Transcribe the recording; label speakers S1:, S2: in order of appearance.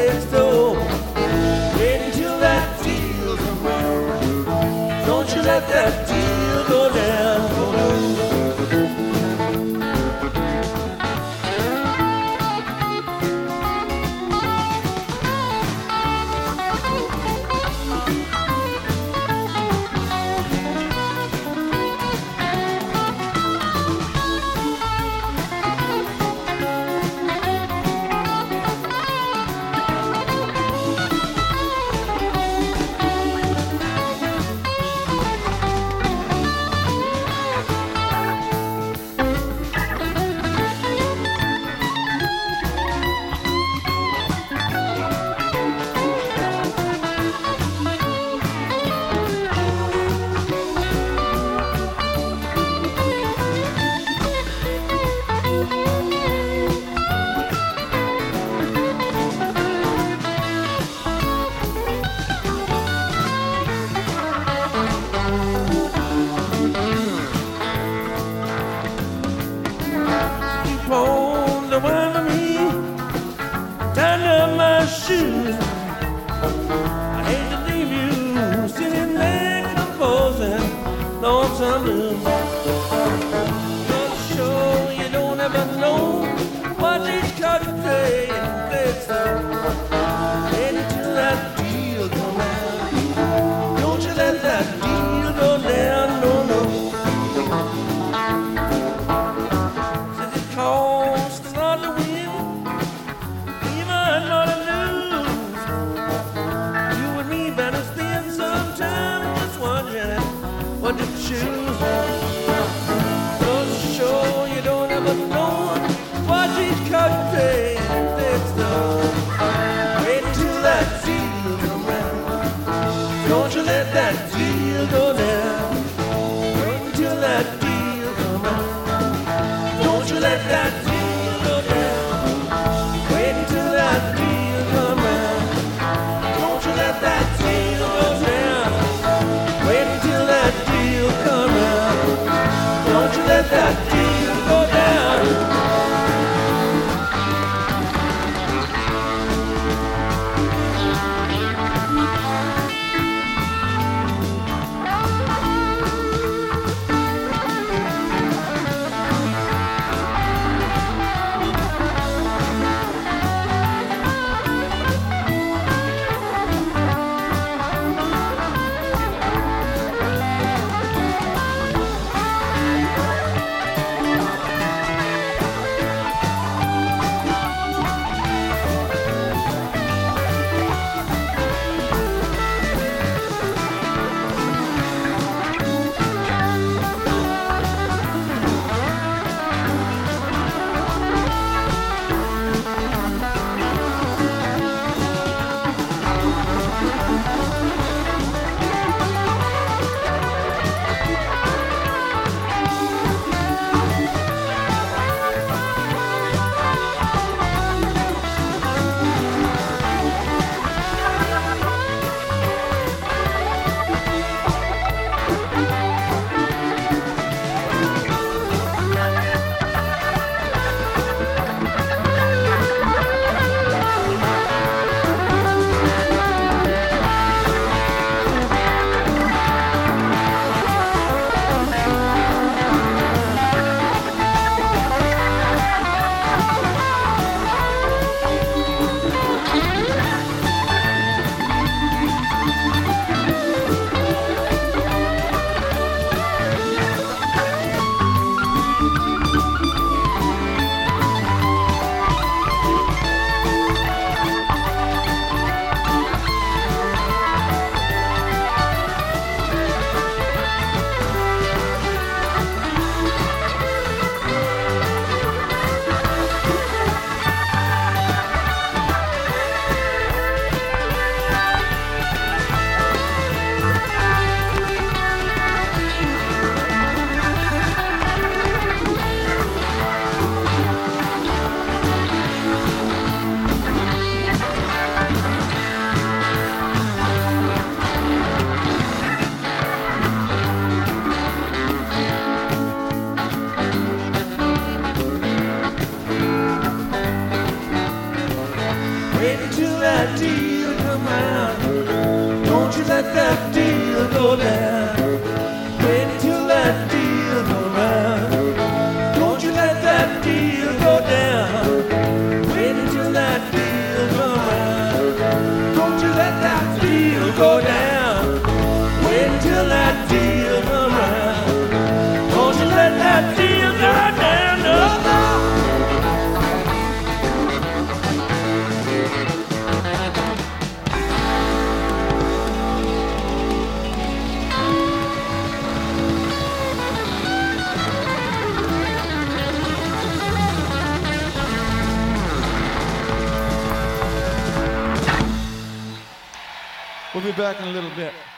S1: next door. Wait until that deal comes around. Don't you let that deal go down. On the one for me, tying up my shoes. I hate to leave you sitting there composing lonesome blues. But sure you don't ever know what these cards play and play so. Wait until that deal come out. Don't you let that deal go down, no, no. What to choose? So sure you don't ever know what each card play next door. Wait until that deal comes round. Don't you let that deal go down. Wait until that deal comes round. Don't you let that deal go down. Wait until that deal comes round. Don't you let that deal go down. Wait until that deal come around. Wait until that deal come round. Don't you let that deal go down. Wait until that deal come round. Don't you let that deal go down. Wait until that deal come round. Don't you let that deal go down. Wait until that deal come round. Don't you let that deal go down. No, no.
S2: We'll be back in a little bit.